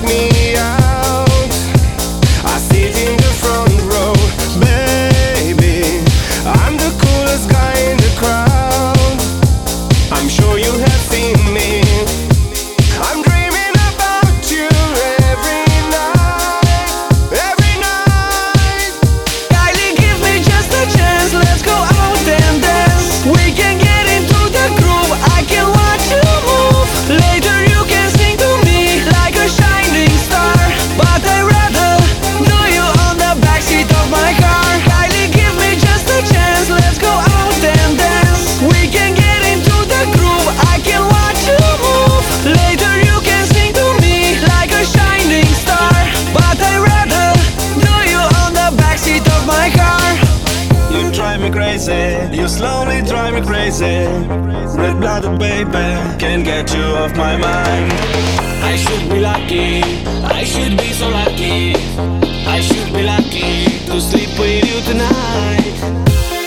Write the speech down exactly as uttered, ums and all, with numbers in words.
drag me out. I sit in the front row, baby. I'm the coolest guy in the crowd. I'm sure you have seen me. I'm dreaming about you every night, every night. Kylie, give me just a chance, let's go out and dance. We can get into the groove, I can watch you move. Later you can sing to me like a shining star, but I'd rather know you on the backseat of my car. Kylie, give me just a chance, let's go out and dance. We can get into the groove, I can watch you move. Later you can sing to me like a shining star, but I'd rather know you on the backseat of my car. You drive me crazy, you slowly drive me crazy. Red-blooded baby, can't get you off my mind. I should be lucky, I should be so lucky. I should be lucky to sleep with you tonight.